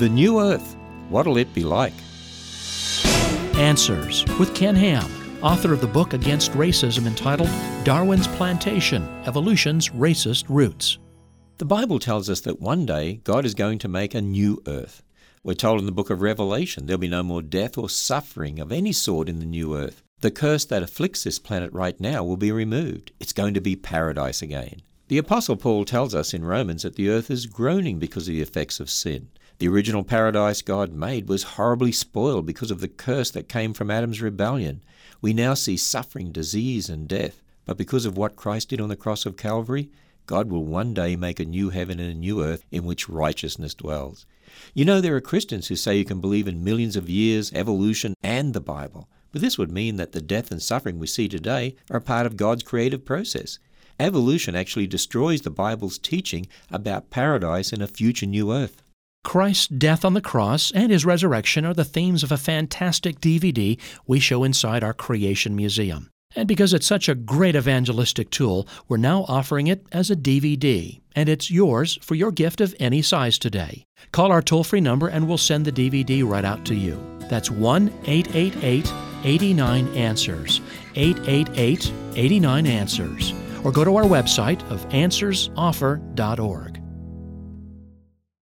The new Earth, what'll it be like? Answers with Ken Ham, author of the book Against Racism entitled Darwin's Plantation, Evolution's Racist Roots. The Bible tells us that one day God is going to make a new earth. We're told in the book of Revelation there'll be no more death or suffering of any sort in the new earth. The curse that afflicts this planet right now will be removed. It's going to be paradise again. The Apostle Paul tells us in Romans that the earth is groaning because of the effects of sin. The original paradise God made was horribly spoiled because of the curse that came from Adam's rebellion. We now see suffering, disease, and death. But because of what Christ did on the cross of Calvary, God will one day make a new heaven and a new earth in which righteousness dwells. You know, there are Christians who say you can believe in millions of years, evolution, and the Bible. But this would mean that the death and suffering we see today are a part of God's creative process. Evolution actually destroys the Bible's teaching about paradise and a future new earth. Christ's death on the cross and His resurrection are the themes of a fantastic DVD we show inside our Creation Museum. And because it's such a great evangelistic tool, we're now offering it as a DVD, and it's yours for your gift of any size today. Call our toll-free number and we'll send the DVD right out to you. That's 1-888-89-ANSWERS, 888-89-ANSWERS, or go to our website of answersoffer.org.